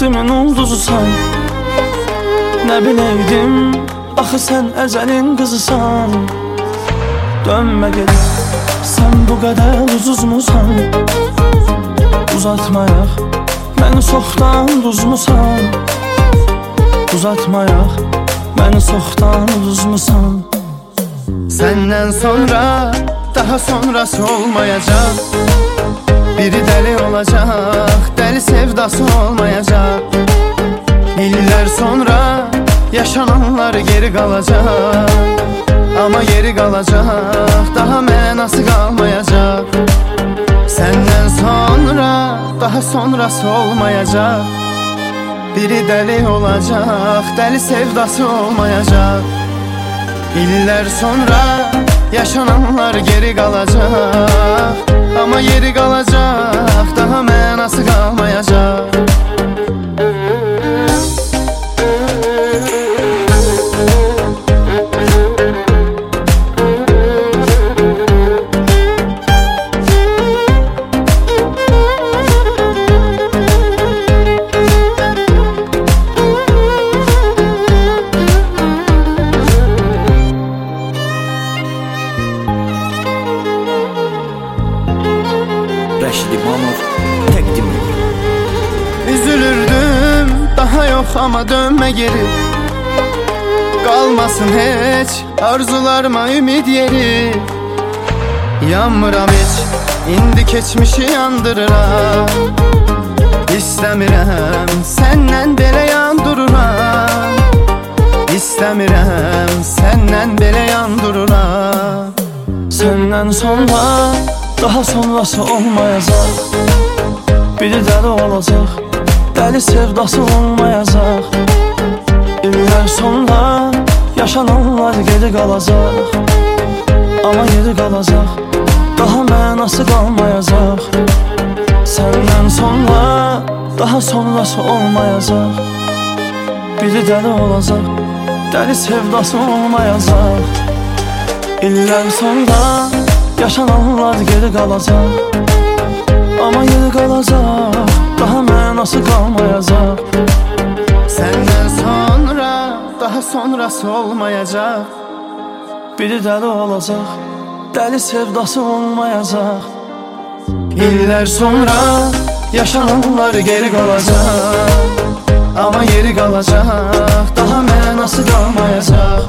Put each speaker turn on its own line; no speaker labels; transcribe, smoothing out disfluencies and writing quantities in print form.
bəxtimin ulduzusan. Nə biləydim, axı sən əzəlin qızısan. Dönmə geri, sən bu qədər uzuzmusan. Uzatmayaq, məni çoxdan uduzmusan. Uzatmayaq, məni çoxdan uduzmusan.
Səndən sonra daha sonrası olmayacaq. Biri dəli olacaq, dəli sevdası olmayacaq. İllər sonra yaşananlar geri qalacaq. Amma yeri qalacaq, daha mənası qalmayacaq. Səndən sonra daha sonrası olmayacaq. Biri dəli olacaq, dəli sevdası olmayacaq. İllər sonra yaşananlar geri qalacaq. Amma yeri qalacaq, daha mənası qalmayacaq. Üzülürdüm, daha yox ama dönme geri. Qalmasın heç arzularıma ümid yeri. Yanmıram heç, indi keçmişi yandırıram. İstəmirəm, səndən belə yandururam. İstəmirəm, səndən belə yandururam.
Səndən sonra daha sonrası olmayacaq. Biri dəli olacaq, dəli sevdası olmayacaq. İllər sonra yaşananlar geri qalacaq. Amma yeri qalacaq, daha mənası qalmayacaq. Səndən sonra daha sonrası olmayacaq. Biri dəli olacaq, dəli sevdası olmayacaq. İllər sonra yaşananlar geri qalacaq. Amma yeri qalacaq, daha mənası qalmayacaq.
Səndən sonra daha sonrası olmayacaq.
Biri dəli olacaq, dəli sevdası olmayacaq.
İllər sonra yaşananlar geri qalacaq. Amma yeri qalacaq, daha mənası qalmayacaq.